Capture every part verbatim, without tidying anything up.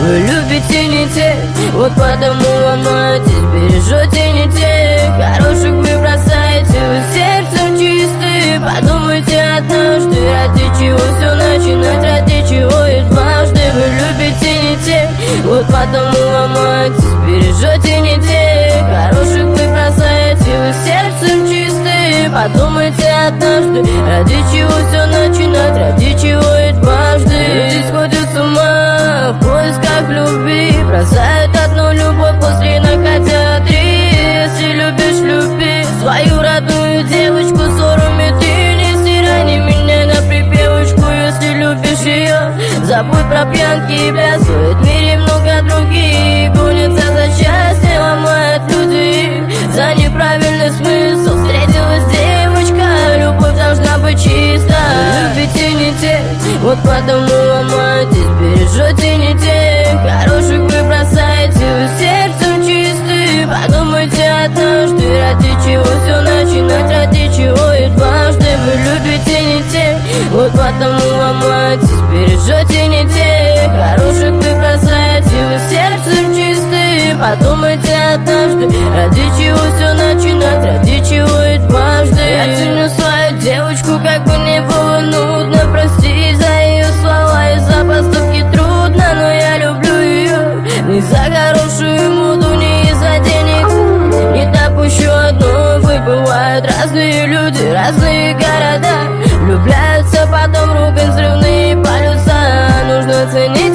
вы любите не тех, вот потому ломаетесь, бережете не тех. Хороших вы бросаете, вы сердцем чистые. Подумайте однажды, ради чего все начинать, ради чего и дважды. Вы любите не тех, вот потому ломаетесь, бережете не тех. Хороших вы бросаете, вы сердцем чистые. Подумайте однажды, ради чего все начинать, ради чего и дважды. Люди сходят с ума в поисках любви, бросают одну любовь, после находя три. Если любишь, люби свою родную девочку, ссорами ты не стирай, не меняй на припевочку. Если любишь ее, забудь про пьянки и плясывает. В мире много других, гонятся за счастьем, ломают люди за неправильный смысл. Встретилась девочка, любовь должна быть чиста. Любите не тех, вот потому ломаетесь, бережете не тех. Хороших вы бросаете, вы сердцем чистые. Подумайте однажды, ради чего все начинать, ради чего и дважды. Вы любите не тех, вот потому ломаетесь, бережете не тех. Хороших вы бросаете, вы сердцем чистые. Подумайте однажды, ради чего все начинать, ради чего и дважды. Я ценю свою девочку, как бы не было нудно. Прости за ее слова и за поступки трудно, но я люблю ее не за хорошую моду, не из-за денег. Не допущу одну, бывают разные люди, разные города. Влюбляются, потом ругают взрывные полюса. Нужно ценить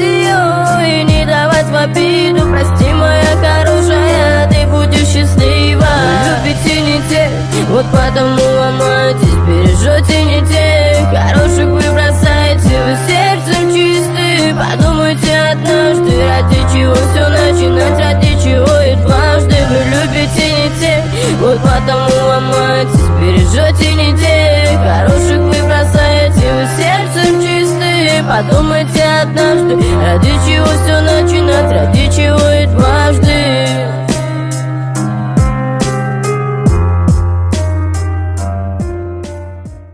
ее и не давать в обиду. Прости, моя хорошая, ты будешь счастлива. Вы любите не тех, вот потому ломаетесь, бережете не тех. Хороших вы бросаете, вы сердцем чистые. Подумайте однажды, ради чего все начинать, ради чего и дважды. Вы любите не тех, вот потому ломаетесь, бережете не тех. Хороших вы бросаете, вы сердцем чистые. Подумайте однажды, ради чего все начинать, ради чего и дважды.